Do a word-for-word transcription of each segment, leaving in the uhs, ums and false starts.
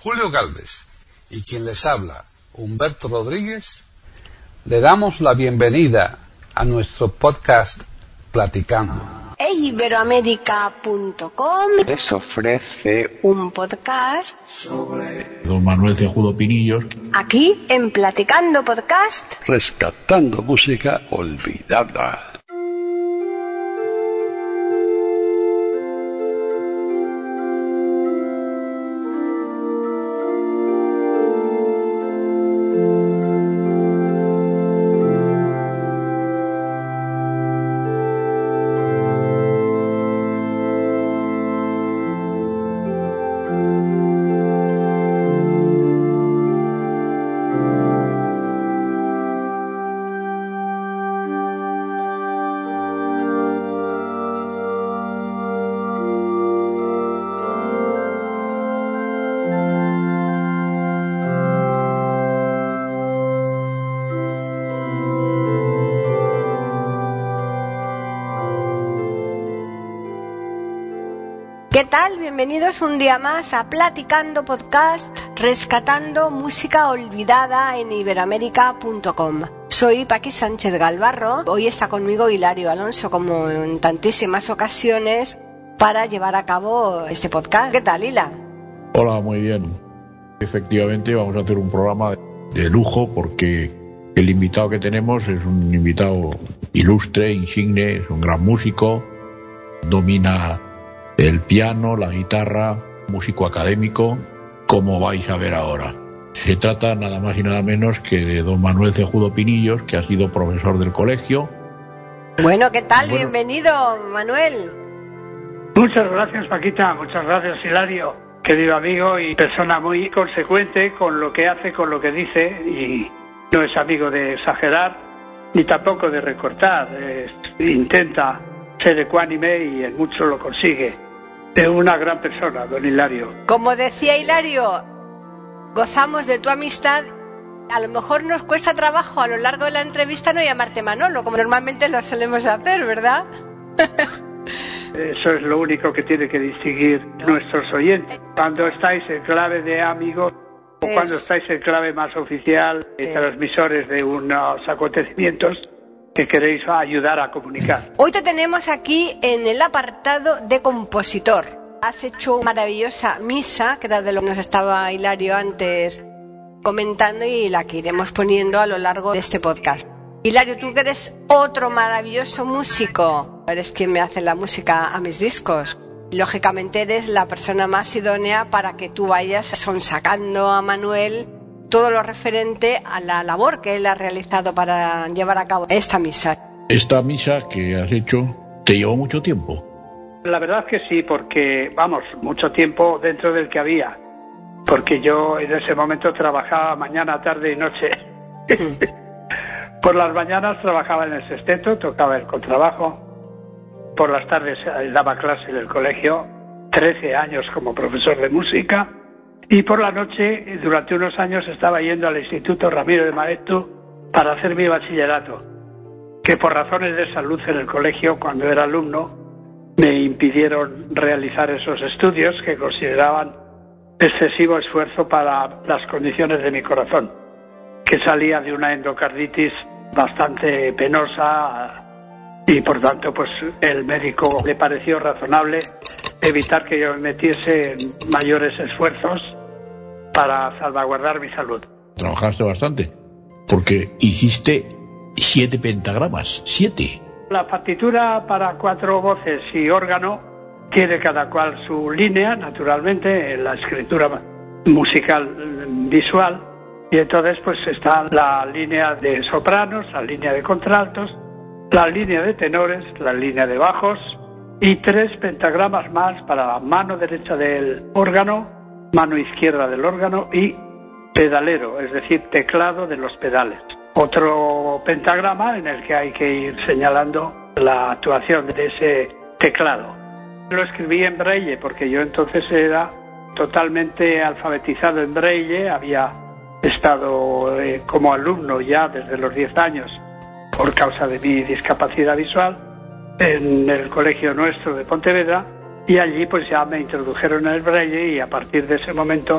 Julio Gálvez y quien les habla, Humberto Rodríguez, le damos la bienvenida a nuestro podcast Platicando. e iberoamérica punto com les ofrece un podcast sobre don Manuel Cejudo Pinillos, aquí en Platicando Podcast, rescatando música olvidada. ¿qué tal? Bienvenidos un día más a Platicando Podcast, rescatando música olvidada en iberoamérica punto com. Soy Paqui Sánchez Galvarro, hoy está conmigo Hilario Alonso, como en tantísimas ocasiones, para llevar a cabo este podcast. ¿Qué tal, Hila? Hola, muy bien. Efectivamente vamos a hacer un programa de lujo porque el invitado que tenemos es un invitado ilustre, insigne, es un gran músico, domina el piano, la guitarra, músico académico, como vais a ver ahora. Se trata nada más y nada menos que de don Manuel Cejudo Pinillos, que ha sido profesor del colegio. Bueno, ¿qué tal? Bueno. Bienvenido, Manuel. Muchas gracias, Paquita, muchas gracias, Hilario, querido amigo y persona muy consecuente con lo que hace, con lo que dice, y no es amigo de exagerar, ni tampoco de recortar, es, intenta ser ecuánime y en mucho lo consigue. Es una gran persona, don Hilario. Como decía Hilario, gozamos de tu amistad. A lo mejor nos cuesta trabajo a lo largo de la entrevista no llamarte Manolo, como normalmente lo solemos hacer, ¿verdad? Eso es lo único que tiene que distinguir nuestros oyentes. Cuando estáis en clave de amigos o Es... cuando estáis en clave más oficial, de Sí. transmisores de unos acontecimientos que queréis ayudar a comunicar. Hoy te tenemos aquí en el apartado de compositor. Has hecho una maravillosa misa, que era de lo que nos estaba Hilario antes comentando, y la que iremos poniendo a lo largo de este podcast. Hilario, tú que eres otro maravilloso músico, eres quien me hace la música a mis discos. Lógicamente eres la persona más idónea para que tú vayas sonsacando a Manuel todo lo referente a la labor que él ha realizado para llevar a cabo esta misa. Esta misa que has hecho te llevó mucho tiempo. La verdad es que sí, porque, vamos, mucho tiempo dentro del que había, porque yo en ese momento trabajaba mañana, tarde y noche. Por las mañanas trabajaba en el sexteto, tocaba el contrabajo, por las tardes daba clase en el colegio, trece años como profesor de música, y por la noche, durante unos años, estaba yendo al Instituto Ramiro de Maeztu para hacer mi bachillerato, que por razones de salud en el colegio, cuando era alumno, me impidieron realizar esos estudios que consideraban excesivo esfuerzo para las condiciones de mi corazón, que salía de una endocarditis bastante penosa, y por tanto pues el médico le pareció razonable evitar que yo me metiese en mayores esfuerzos para salvaguardar mi salud. Trabajaste bastante, porque hiciste siete pentagramas, siete. La partitura para cuatro voces y órgano tiene cada cual su línea, naturalmente, en la escritura musical visual, y entonces pues está la línea de sopranos, la línea de contraltos, la línea de tenores, la línea de bajos, y tres pentagramas más para la mano derecha del órgano, mano izquierda del órgano y pedalero, es decir, teclado de los pedales. Otro pentagrama en el que hay que ir señalando la actuación de ese teclado. Lo escribí en braille porque yo entonces era totalmente alfabetizado en braille, había estado eh, como alumno ya desde los diez años por causa de mi discapacidad visual en el colegio nuestro de Pontevedra, y allí pues ya me introdujeron en el braille, y a partir de ese momento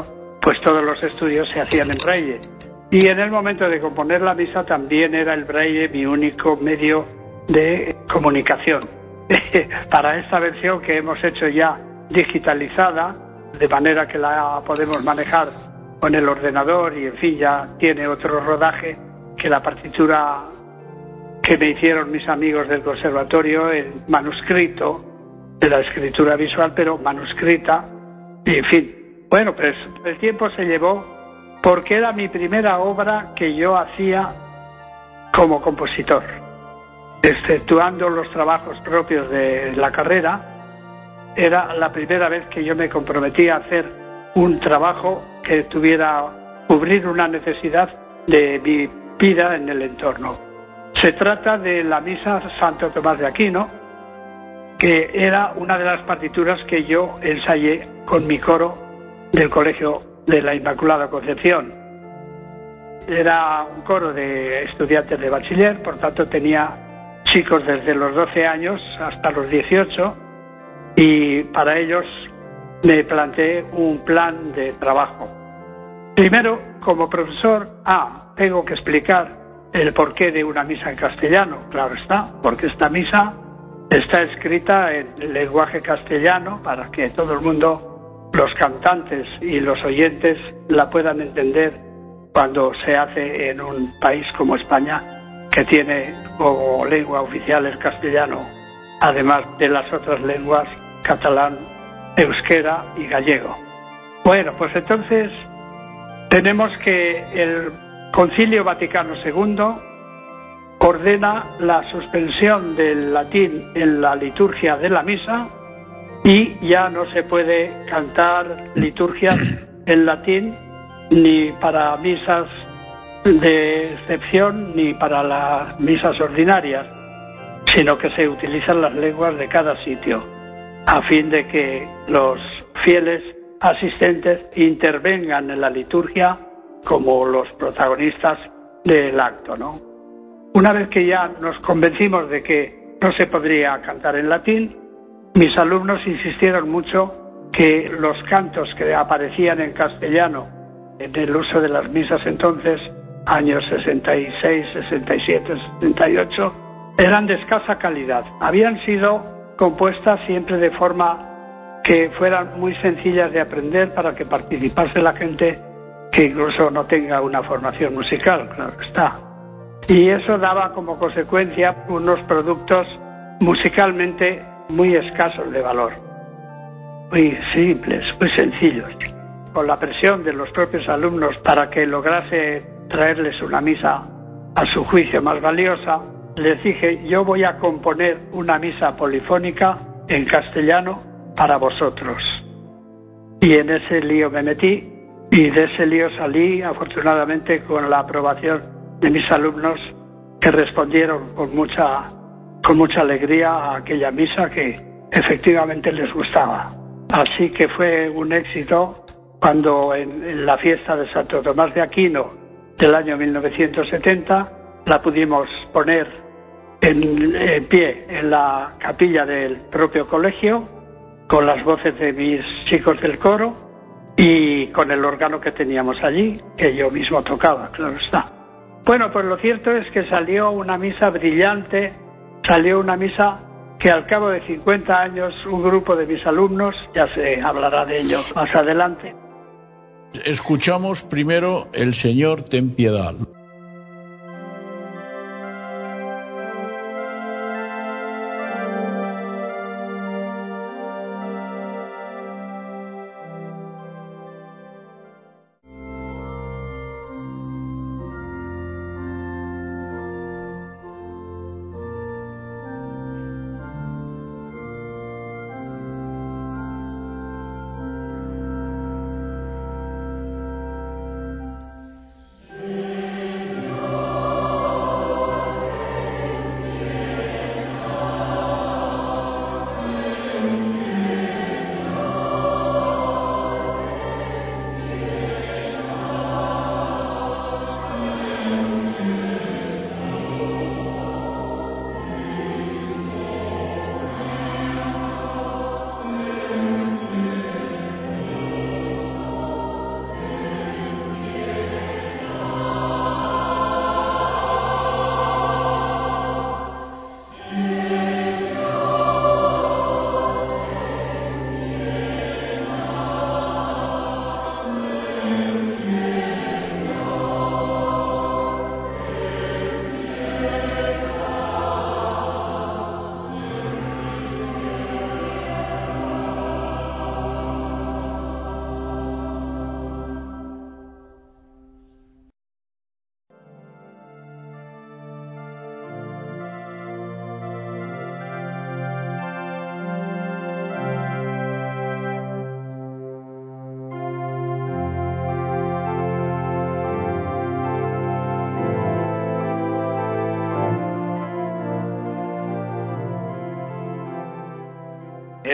pues todos los estudios se hacían en braille. Y en el momento de componer la misa también era el braille mi único medio de comunicación. Para esta versión que hemos hecho ya digitalizada, de manera que la podemos manejar con el ordenador y en fin ya tiene otro rodaje que la partitura que me hicieron mis amigos del conservatorio en manuscrito de la escritura visual, pero manuscrita, y en fin. Bueno, pues el tiempo se llevó porque era mi primera obra que yo hacía como compositor, exceptuando los trabajos propios de la carrera. Era la primera vez que yo me comprometí a hacer un trabajo que tuviera cubrir una necesidad de mi vida en el entorno. Se trata de la Misa Santo Tomás de Aquino, que era una de las partituras que yo ensayé con mi coro del Colegio de la Inmaculada Concepción. Era un coro de estudiantes de bachiller, por tanto tenía chicos desde los doce años hasta los dieciocho, y para ellos me planteé un plan de trabajo. Primero, como profesor, ah, tengo que explicar el porqué de una misa en castellano, claro está, porque esta misa está escrita en lenguaje castellano para que todo el mundo, los cantantes y los oyentes, la puedan entender cuando se hace en un país como España, que tiene como lengua oficial el castellano, además de las otras lenguas catalán, euskera y gallego. Bueno, pues entonces tenemos que el Concilio Vaticano segundo ordena la suspensión del latín en la liturgia de la misa y ya no se puede cantar liturgias en latín ni para misas de excepción ni para las misas ordinarias, sino que se utilizan las lenguas de cada sitio, a fin de que los fieles asistentes intervengan en la liturgia como los protagonistas del acto, ¿no? Una vez que ya nos convencimos de que no se podría cantar en latín, mis alumnos insistieron mucho que los cantos que aparecían en castellano en el uso de las misas entonces, años sesenta y seis, sesenta y siete, sesenta y ocho, eran de escasa calidad. Habían sido compuestas siempre de forma que fueran muy sencillas de aprender para que participase la gente que incluso no tenga una formación musical, claro que está. Y eso daba como consecuencia unos productos musicalmente muy escasos de valor, muy simples, muy sencillos. Con la presión de los propios alumnos para que lograse traerles una misa a su juicio más valiosa, les dije, yo voy a componer una misa polifónica en castellano para vosotros. Y en ese lío me metí y de ese lío salí afortunadamente con la aprobación de mis alumnos, que respondieron con mucha, con mucha alegría a aquella misa que efectivamente les gustaba. Así que fue un éxito cuando en, en la fiesta de Santo Tomás de Aquino del año mil novecientos setenta la pudimos poner en, en pie en la capilla del propio colegio, con las voces de mis chicos del coro y con el órgano que teníamos allí, que yo mismo tocaba, claro está. Bueno, pues lo cierto es que salió una misa brillante, salió una misa que al cabo de cincuenta años un grupo de mis alumnos, ya se hablará de ello más adelante. Escuchamos primero El Señor ten piedad. Amen.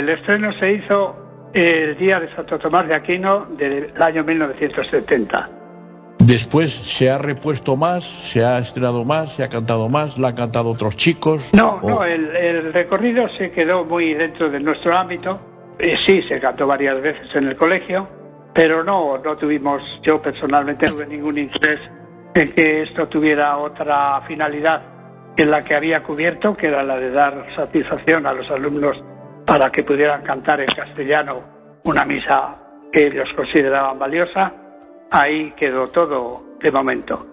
el estreno se hizo el día de Santo Tomás de Aquino del año mil novecientos setenta. Después se ha repuesto más, se ha estrenado más, se ha cantado más, la han cantado otros chicos. No, o... no, el, el recorrido se quedó muy dentro de nuestro ámbito. Eh, sí, se cantó varias veces en el colegio, pero no, no tuvimos, yo personalmente no tuve ningún interés en que esto tuviera otra finalidad en la que había cubierto, que era la de dar satisfacción a los alumnos para que pudieran cantar en castellano una misa que ellos consideraban valiosa. Ahí quedó todo de momento.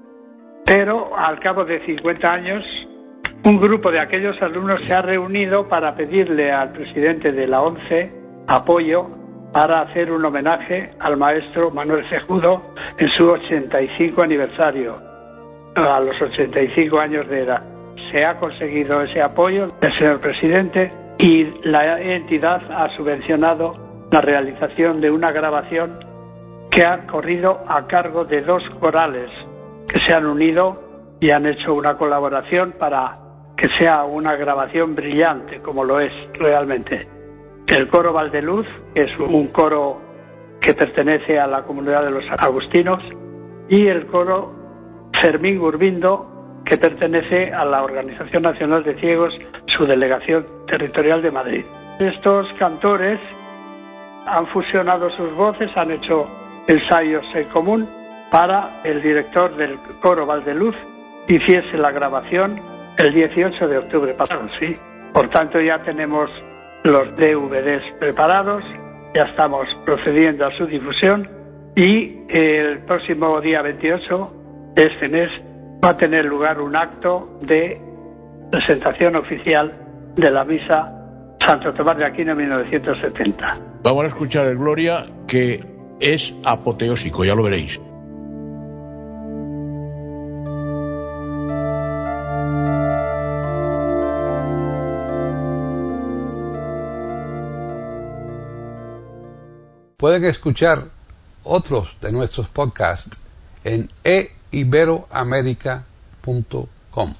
Pero al cabo de cincuenta años, un grupo de aquellos alumnos se ha reunido para pedirle al presidente de la ONCE apoyo para hacer un homenaje al maestro Manuel Cejudo en su ochenta y cinco aniversario, a los ochenta y cinco años de edad. Se ha conseguido ese apoyo del señor presidente y la entidad ha subvencionado la realización de una grabación que ha corrido a cargo de dos corales que se han unido y han hecho una colaboración para que sea una grabación brillante, como lo es realmente. El coro Valdeluz, que es un coro que pertenece a la comunidad de los agustinos, y el coro Fermín Gurbindo, que pertenece a la Organización Nacional de Ciegos, su delegación territorial de Madrid. Estos cantores han fusionado sus voces, han hecho ensayos en común para el director del coro Valdeluz hiciese la grabación el dieciocho de octubre pasado, sí. Por tanto, ya tenemos los D V Ds preparados, ya estamos procediendo a su difusión y el próximo día veintiocho de este mes va a tener lugar un acto de presentación oficial de la misa Santo Tomás de Aquino mil novecientos setenta. Vamos a escuchar el Gloria, que es apoteósico, ya lo veréis. Pueden escuchar otros de nuestros podcasts en e iberoamerica punto com.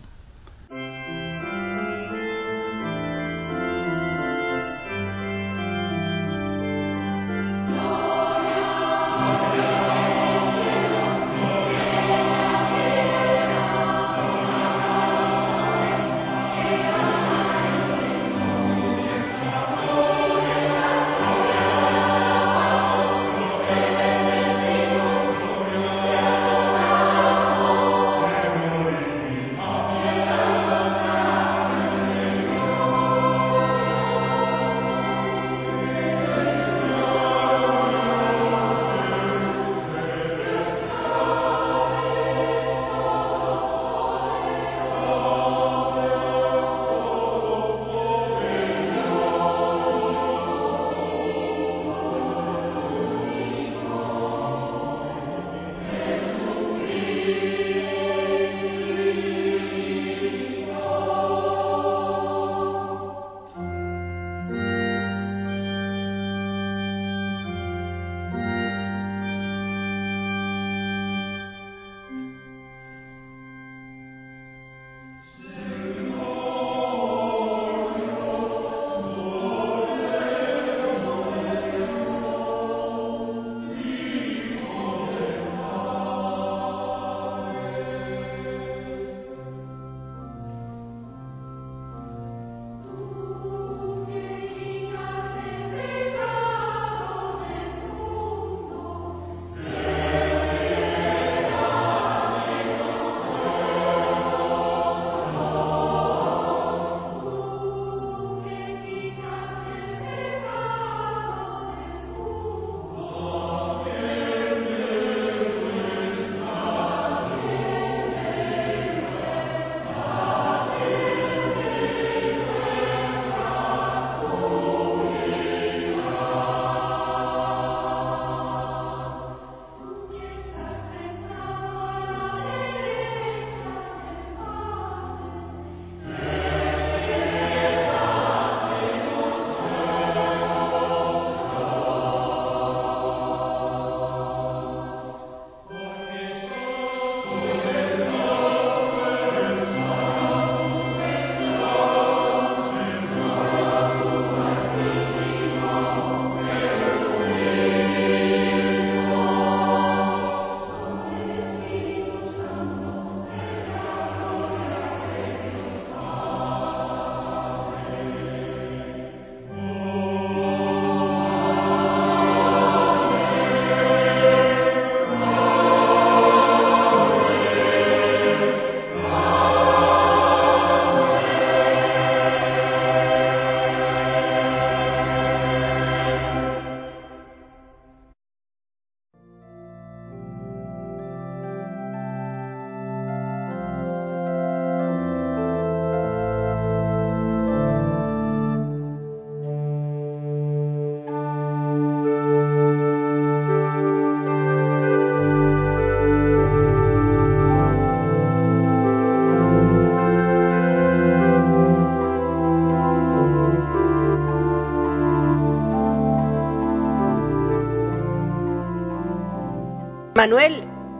Manuel,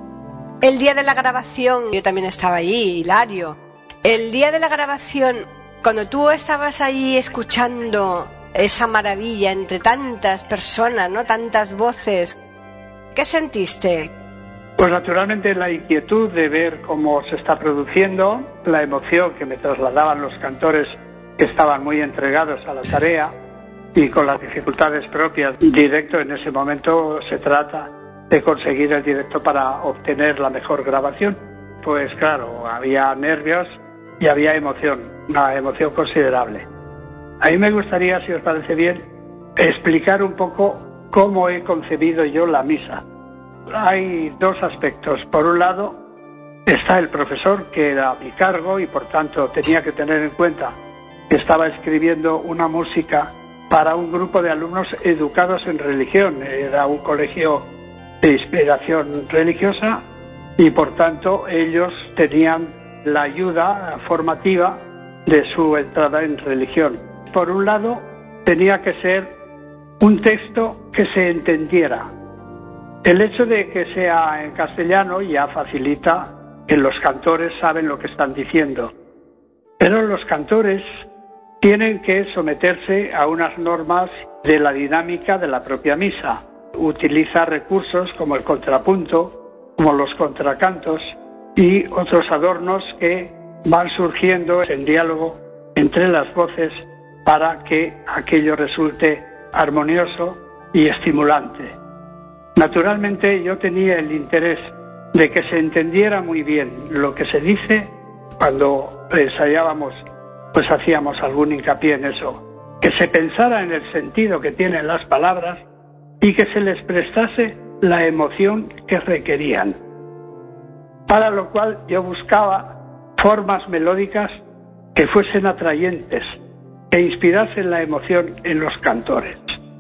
el día de la grabación, yo también estaba allí, Hilario. El día de la grabación, cuando tú estabas ahí escuchando esa maravilla entre tantas personas, ¿no? Tantas voces, ¿qué sentiste? Pues naturalmente la inquietud de ver cómo se está produciendo, la emoción que me trasladaban los cantores que estaban muy entregados a la tarea y con las dificultades propias. Directo, en ese momento se trata de conseguir el directo para obtener la mejor grabación. Pues claro, había nervios y había emoción, una emoción considerable. A mí me gustaría, si os parece bien, explicar un poco cómo he concebido yo la misa. Hay dos aspectos. Por un lado está el profesor, que era a mi cargo y por tanto tenía que tener en cuenta que estaba escribiendo una música para un grupo de alumnos educados en religión. Era un colegio de inspiración religiosa y por tanto ellos tenían la ayuda formativa de su entrada en religión. Por un lado tenía que ser un texto que se entendiera. El hecho de que sea en castellano ya facilita que los cantores saben lo que están diciendo, pero los cantores tienen que someterse a unas normas de la dinámica de la propia misa. Utiliza recursos como el contrapunto, como los contracantos y otros adornos que van surgiendo en diálogo entre las voces para que aquello resulte armonioso y estimulante. Naturalmente yo tenía el interés de que se entendiera muy bien lo que se dice. Cuando ensayábamos, pues hacíamos algún hincapié en eso, que se pensara en el sentido que tienen las palabras y que se les prestase la emoción que requerían. Para lo cual yo buscaba formas melódicas que fuesen atrayentes, que inspirasen la emoción en los cantores.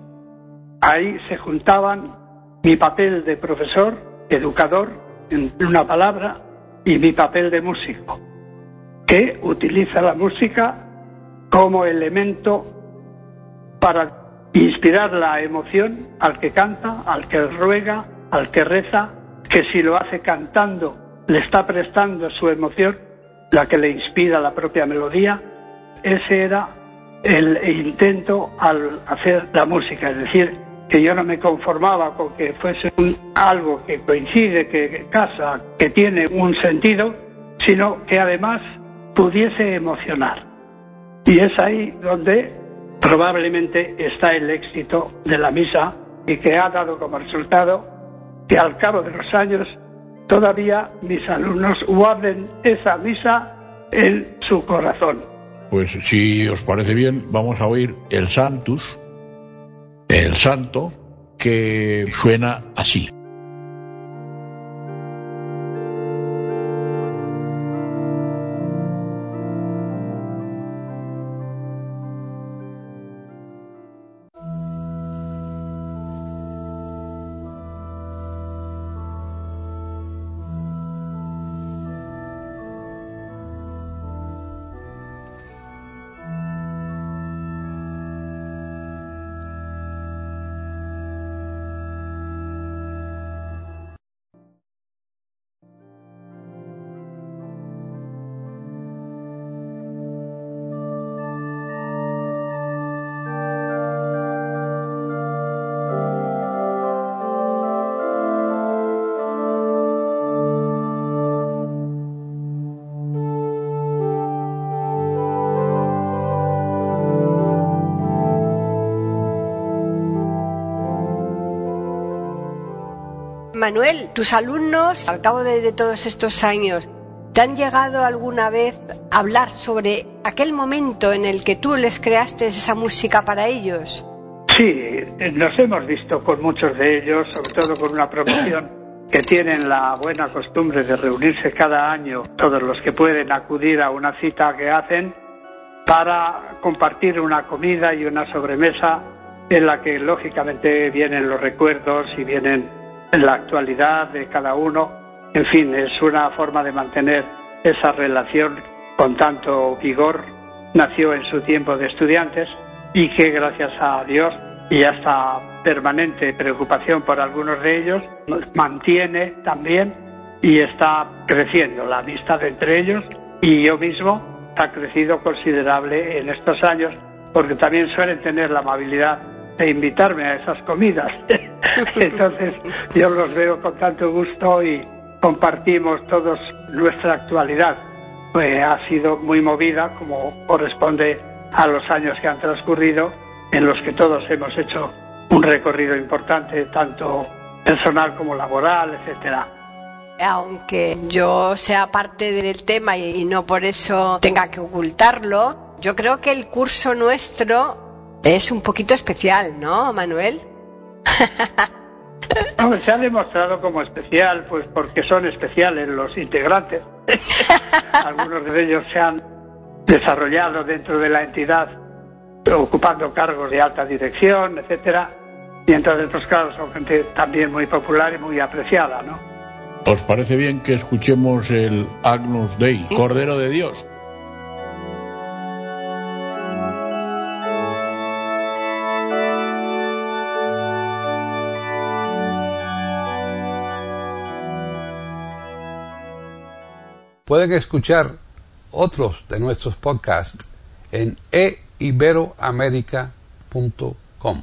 Ahí se juntaban mi papel de profesor, educador, en una palabra, y mi papel de músico, que utiliza la música como elemento para inspirar la emoción al que canta, al que ruega, al que reza, que si lo hace cantando le está prestando su emoción, la que le inspira la propia melodía. Ese era el intento al hacer la música, es decir, que yo no me conformaba con que fuese un, algo que coincide, que casa, que tiene un sentido, sino que además pudiese emocionar. Y es ahí donde probablemente está el éxito de la misa y que ha dado como resultado que al cabo de los años todavía mis alumnos guarden esa misa en su corazón. Pues si os parece bien, vamos a oír el Sanctus, el Santo, que suena así. Manuel, tus alumnos, al cabo de, de todos estos años, ¿te han llegado alguna vez a hablar sobre aquel momento en el que tú les creaste esa música para ellos? Sí, nos hemos visto con muchos de ellos, sobre todo con una promoción que tienen la buena costumbre de reunirse cada año, todos los que pueden acudir a una cita que hacen para compartir una comida y una sobremesa en la que lógicamente vienen los recuerdos y vienen la actualidad de cada uno. En fin, es una forma de mantener esa relación con tanto vigor. Nació en su tiempo de estudiantes y que gracias a Dios y hasta permanente preocupación por algunos de ellos, nos mantiene también y está creciendo la amistad entre ellos, y yo mismo ha crecido considerable en estos años, porque también suelen tener la amabilidad de invitarme a esas comidas. Entonces yo los veo con tanto gusto y compartimos todos nuestra actualidad. Pues ha sido muy movida, como corresponde a los años que han transcurrido, en los que todos hemos hecho un recorrido importante, tanto personal como laboral, etcétera. Aunque yo sea parte del tema y no por eso tenga que ocultarlo, yo creo que el curso nuestro es un poquito especial, ¿no, Manuel? No, se ha demostrado como especial, pues porque son especiales los integrantes. Algunos de ellos se han desarrollado dentro de la entidad, ocupando cargos de alta dirección, etcétera. Y entonces, pues claro, son gente también muy popular y muy apreciada, ¿no? ¿Os parece bien que escuchemos el Agnus Dei, Cordero de Dios? Pueden escuchar otros de nuestros podcasts en e iberoamerica punto com.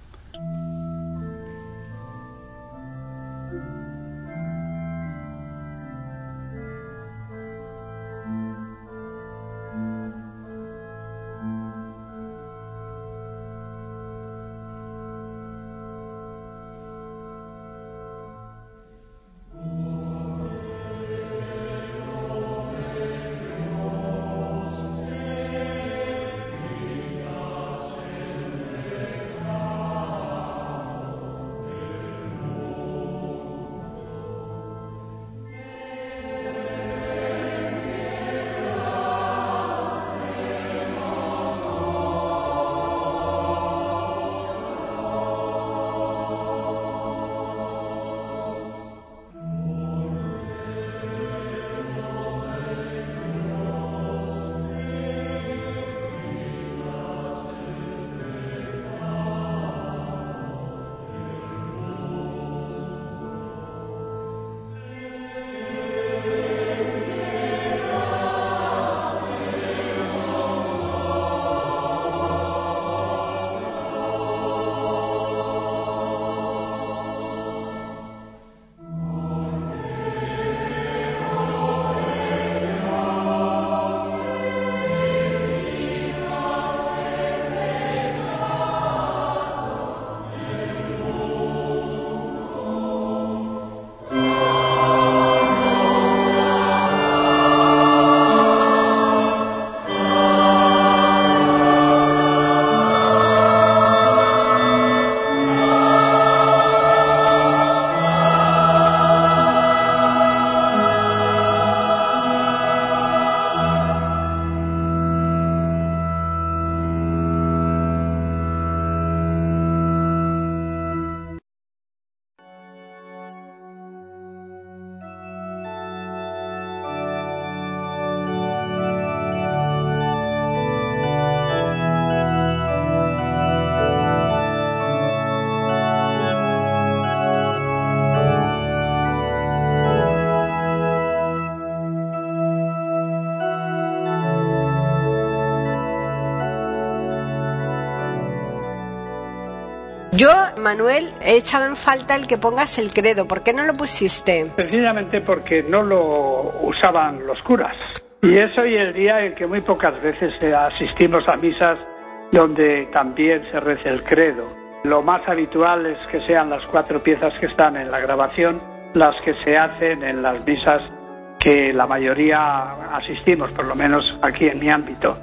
Yo, Manuel, he echado en falta el que pongas el credo. ¿Por qué no lo pusiste? Sencillamente porque no lo usaban los curas. Y es hoy el día en que muy pocas veces asistimos a misas donde también se reza el credo. Lo más habitual es que sean las cuatro piezas que están en la grabación las que se hacen en las misas que la mayoría asistimos, por lo menos aquí en mi ámbito.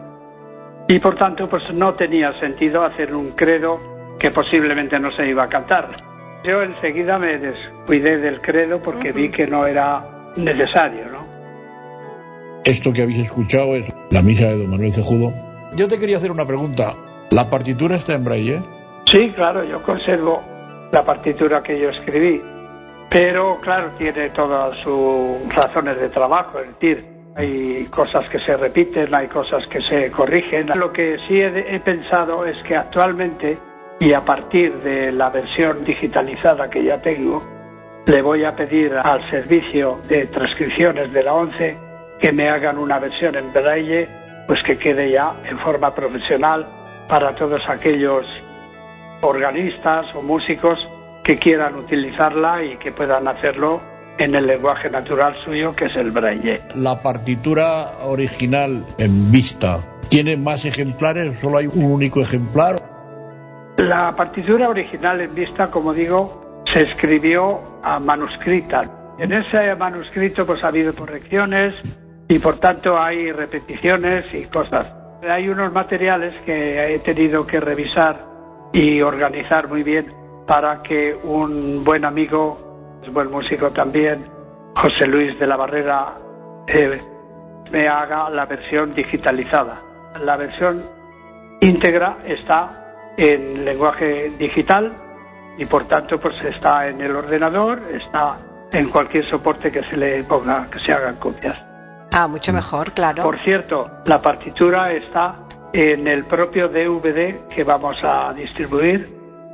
Y por tanto, pues no tenía sentido hacer un credo que posiblemente no se iba a cantar. Yo enseguida me descuidé del credo porque uh-huh. vi que no era necesario, ¿no? Esto que habéis escuchado es la misa de don Manuel Cejudo. Yo te quería hacer una pregunta. ¿La partitura está en braille? Sí, claro, yo conservo la partitura que yo escribí, pero claro, tiene todas sus razones de trabajo, es decir, hay cosas que se repiten, hay cosas que se corrigen. Lo que sí he, he pensado es que actualmente y a partir de la versión digitalizada que ya tengo, le voy a pedir al servicio de transcripciones de la ONCE que me hagan una versión en braille, pues que quede ya en forma profesional para todos aquellos organistas o músicos que quieran utilizarla y que puedan hacerlo en el lenguaje natural suyo, que es el braille. La partitura original en vista, ¿tiene más ejemplares? ¿Solo hay un único ejemplar? La partitura original en vista, como digo, se escribió a manuscrita. En ese manuscrito pues ha habido correcciones y por tanto hay repeticiones y cosas. Hay unos materiales que he tenido que revisar y organizar muy bien para que un buen amigo, un buen músico también, José Luis de la Barrera, eh, me haga la versión digitalizada. La versión íntegra está en lenguaje digital y por tanto pues está en el ordenador, está en cualquier soporte que se le ponga, que se hagan copias. Ah, mucho mejor, claro. Por cierto, la partitura está en el propio D V D que vamos a distribuir,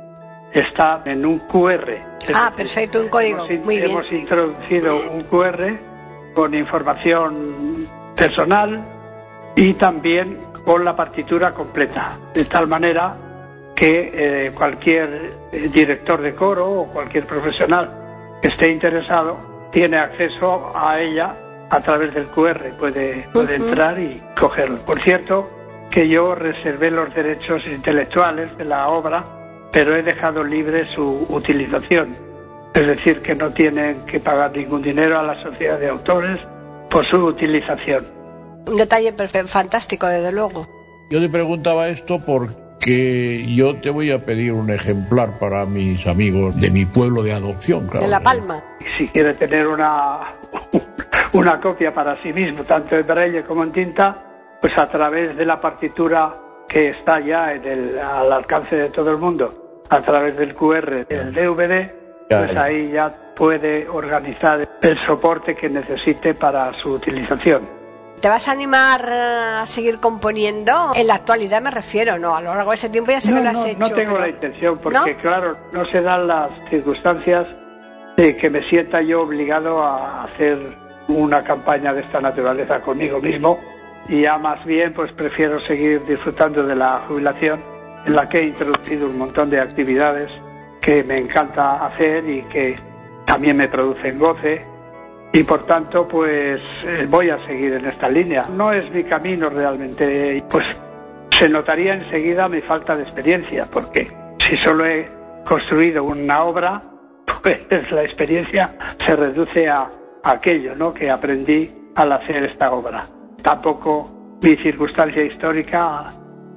está en un Q R. Ah, perfecto, un código, hemos, muy bien. Hemos introducido un Q R con información personal y también con la partitura completa, de tal manera que eh, cualquier director de coro o cualquier profesional que esté interesado tiene acceso a ella a través del Q R, puede, puede uh-huh. entrar y cogerlo. Por cierto, que yo reservé los derechos intelectuales de la obra, pero he dejado libre su utilización. Es decir, que no tienen que pagar ningún dinero a la sociedad de autores por su utilización. Un detalle perfecto, fantástico, desde luego. Yo te preguntaba esto porque yo te voy a pedir un ejemplar para mis amigos de mi pueblo de adopción, claro. De La Palma. Y si quiere tener una, una copia para sí mismo, tanto en braille como en tinta, pues a través de la partitura que está ya en el, al alcance de todo el mundo, a través del Q R del D V D, pues ahí ya puede organizar el soporte que necesite para su utilización. ¿Te vas a animar a seguir componiendo? En la actualidad me refiero, ¿no? A lo largo de ese tiempo ya sé no, que lo has no, hecho. No tengo pero... la intención, porque ¿no? claro, no se dan las circunstancias de que me sienta yo obligado a hacer una campaña de esta naturaleza conmigo mismo, y ya más bien pues prefiero seguir disfrutando de la jubilación, en la que he introducido un montón de actividades que me encanta hacer y que también me producen goce, y por tanto pues eh, voy a seguir en esta línea. No es mi camino realmente, pues se notaría enseguida mi falta de experiencia, porque si solo he construido una obra, pues la experiencia se reduce a, a aquello, ¿no?, que aprendí al hacer esta obra. Tampoco mi circunstancia histórica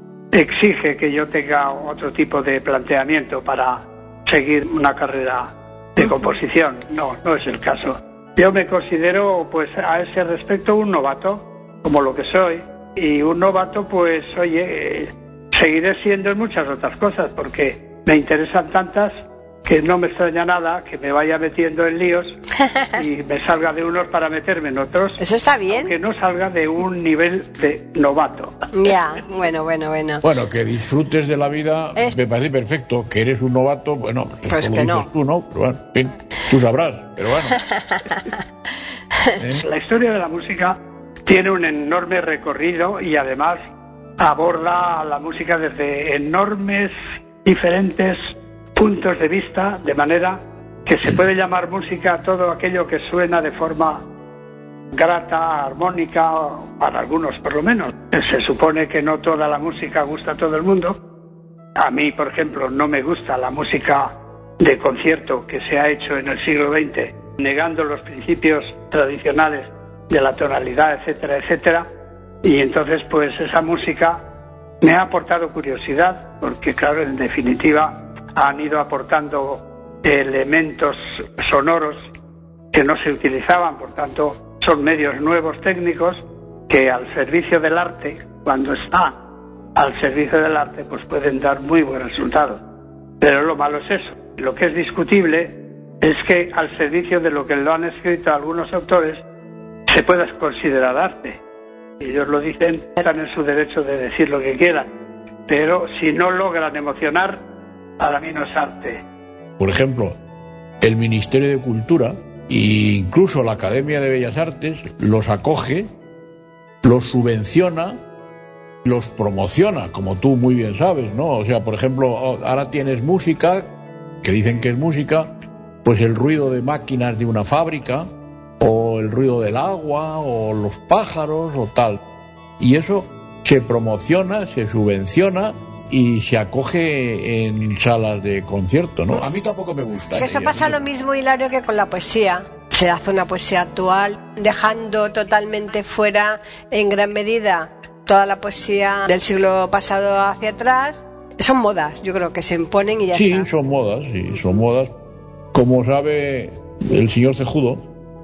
exige que yo tenga otro tipo de planteamiento para seguir una carrera de composición. No, no es el caso. Yo me considero, pues, a ese respecto un novato, como lo que soy, y un novato, pues, oye, eh, seguiré siendo en muchas otras cosas, porque me interesan tantas que no me extraña nada que me vaya metiendo en líos y me salga de unos para meterme en otros. Eso está bien. Que no salga de un nivel de novato. Ya, bueno, bueno, bueno. Bueno, que disfrutes de la vida, es... me parece perfecto. Que eres un novato, bueno, pues lo que dices no. tú, ¿no? Pero bueno, en fin, tú sabrás, pero bueno. ¿Eh? La historia de la música tiene un enorme recorrido y además aborda la música desde enormes, diferentes puntos de vista, de manera que se puede llamar música todo aquello que suena de forma grata, armónica, para algunos por lo menos. Se supone que no toda la música gusta a todo el mundo. A mí, por ejemplo, no me gusta la música de concierto que se ha hecho en el siglo veinte, negando los principios tradicionales de la tonalidad, etcétera, etcétera. Y entonces, pues esa música me ha aportado curiosidad, porque claro, en definitiva, han ido aportando elementos sonoros que no se utilizaban, por tanto son medios nuevos técnicos que al servicio del arte, cuando está al servicio del arte, pues pueden dar muy buen resultado. Pero lo malo es eso. Lo que es discutible es que al servicio de lo que lo han escrito algunos autores se pueda considerar arte. Ellos lo dicen, están en su derecho de decir lo que quieran, pero si no logran emocionar, para mí no es arte. Por ejemplo, el Ministerio de Cultura e incluso la Academia de Bellas Artes los acoge, los subvenciona, los promociona, como tú muy bien sabes, ¿no? O sea, por ejemplo, ahora tienes música, que dicen que es música, pues el ruido de máquinas de una fábrica, o el ruido del agua, o los pájaros, o tal. Y eso se promociona, se subvenciona y se acoge en salas de concierto, ¿no? A mí tampoco me gusta. Que eso pasa lo mismo, Hilario, que con la poesía. Se hace una poesía actual, dejando totalmente fuera, en gran medida, toda la poesía del siglo pasado hacia atrás. Son modas, yo creo que se imponen y ya sí, está. Sí, son modas, sí, son modas. Como sabe el señor Cejudo,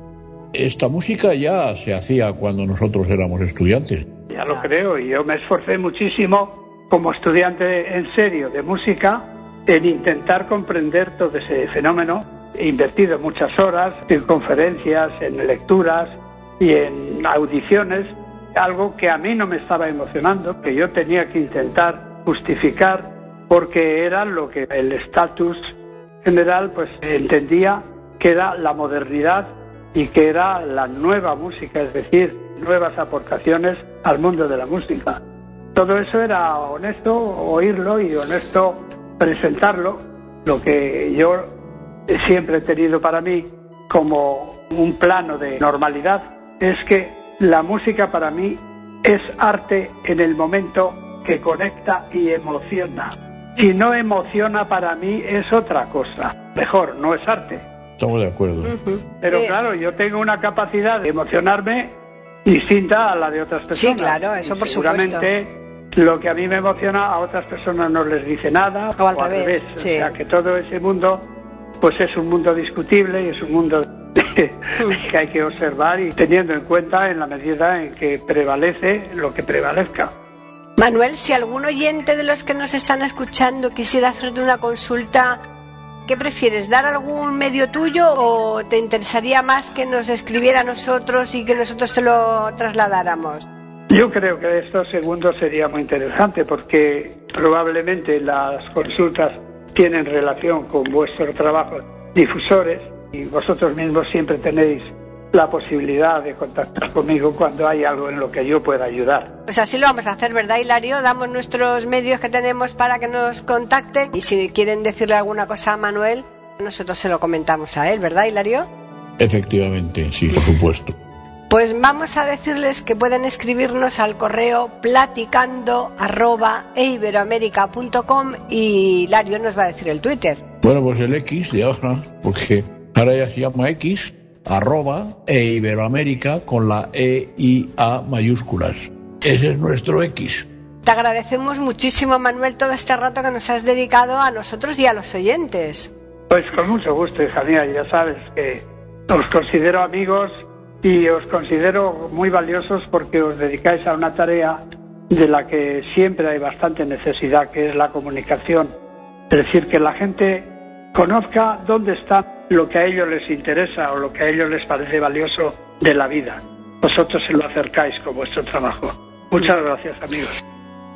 esta música ya se hacía cuando nosotros éramos estudiantes. Ya lo creo, y yo me esforcé muchísimo como estudiante en serio de música en intentar comprender todo ese fenómeno. He invertido muchas horas en conferencias, en lecturas y en audiciones, algo que a mí no me estaba emocionando, que yo tenía que intentar justificar porque era lo que el estatus general pues entendía que era la modernidad y que era la nueva música, es decir, nuevas aportaciones al mundo de la música. Todo eso era honesto oírlo y honesto presentarlo, lo que yo siempre he tenido para mí como un plano de normalidad, es que la música para mí es arte en el momento que conecta y emociona. Si no emociona, para mí es otra cosa. Mejor, no es arte. Estamos de acuerdo. Uh-huh. Pero eh, claro, yo tengo una capacidad de emocionarme distinta a la de otras personas. Sí, claro, eso y por seguramente supuesto. Lo que a mí me emociona a otras personas no les dice nada, o al o al revés. revés. Sí. O sea, que todo ese mundo pues es un mundo discutible y es un mundo que hay que observar y teniendo en cuenta en la medida en que prevalece lo que prevalezca. Manuel, si algún oyente de los que nos están escuchando quisiera hacerte una consulta, ¿qué prefieres? ¿Dar algún medio tuyo o te interesaría más que nos escribiera a nosotros y que nosotros te lo trasladáramos? Yo creo que esto segundo sería muy interesante porque probablemente las consultas tienen relación con vuestro trabajo difusores y vosotros mismos siempre tenéis la posibilidad de contactar conmigo cuando hay algo en lo que yo pueda ayudar. Pues así lo vamos a hacer, ¿verdad, Hilario? Damos nuestros medios que tenemos para que nos contacten y si quieren decirle alguna cosa a Manuel, nosotros se lo comentamos a él, ¿verdad, Hilario? Efectivamente, sí, por supuesto. Pues vamos a decirles que pueden escribirnos al correo platicando arroba eiberoamerica punto com y Hilario nos va a decir el Twitter. Bueno, pues el X de ahora, porque ahora ya se llama X, arroba e Iberoamérica con la E y A mayúsculas. Ese es nuestro X. Te agradecemos muchísimo, Manuel, todo este rato que nos has dedicado a nosotros y a los oyentes. Pues con mucho gusto, hija mía, ya sabes que os considero amigos y os considero muy valiosos porque os dedicáis a una tarea de la que siempre hay bastante necesidad, que es la comunicación. Es decir, que la gente conozca dónde está lo que a ellos les interesa o lo que a ellos les parece valioso de la vida. Vosotros se lo acercáis con vuestro trabajo. Muchas gracias, amigos.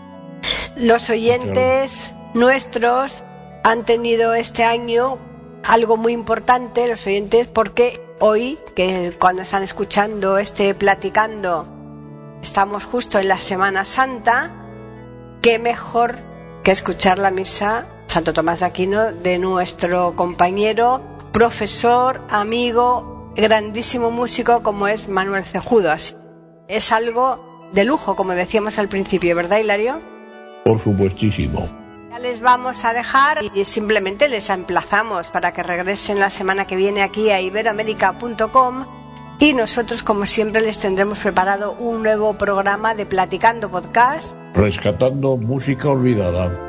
Los oyentes nuestros han tenido este año algo muy importante, los oyentes, porque hoy, que cuando están escuchando este platicando, estamos justo en la Semana Santa, qué mejor que escuchar la misa Santo Tomás de Aquino de nuestro compañero, profesor, amigo, grandísimo músico como es Manuel Cejudo. Es algo de lujo, como decíamos al principio, ¿verdad, Hilario? Por supuestísimo. Ya les vamos a dejar y simplemente les emplazamos para que regresen la semana que viene aquí a iberoamerica punto com y nosotros, como siempre, les tendremos preparado un nuevo programa de Platicando Podcast. Rescatando música olvidada.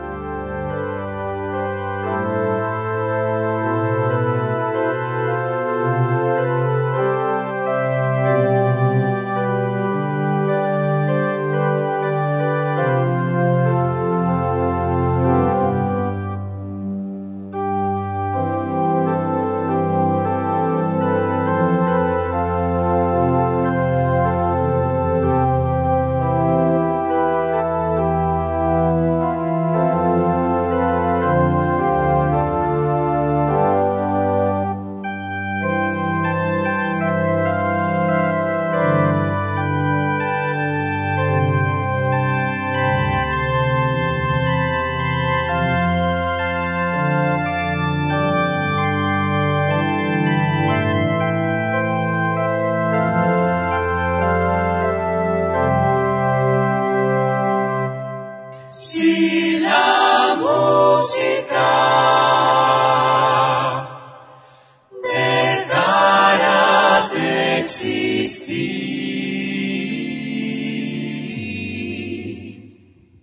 existir.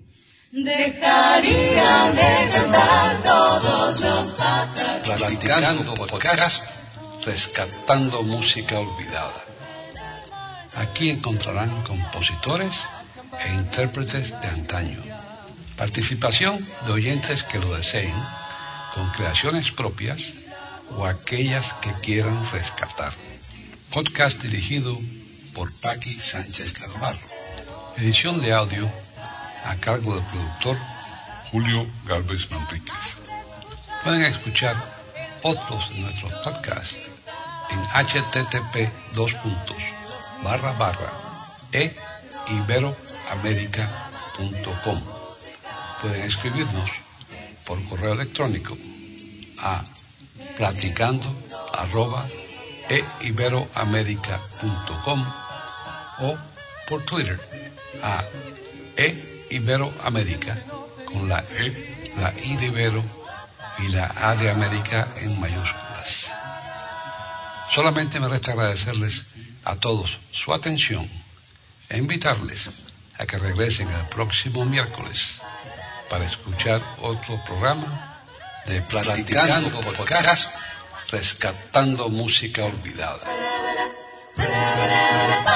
Dejaría de cantar todos los pájaros. Platicando podcast, rescatando música olvidada. Aquí encontrarán compositores e intérpretes de antaño. Participación de oyentes que lo deseen, con creaciones propias o aquellas que quieran rescatar. Podcast dirigido por Paqui Sánchez Carvalho. Edición de audio a cargo del productor Julio Galvez Manríquez. Pueden escuchar otros de nuestros podcasts en http dos puntos barra barra e iberoamerica punto com. Pueden escribirnos por correo electrónico a platicando arroba e iberoamerica punto com o por Twitter a e iberoamerica con la E, la I de Ibero y la A de América en mayúsculas. Solamente me resta agradecerles a todos su atención e invitarles a que regresen el próximo miércoles para escuchar otro programa de Platicando Podcast, rescatando música olvidada.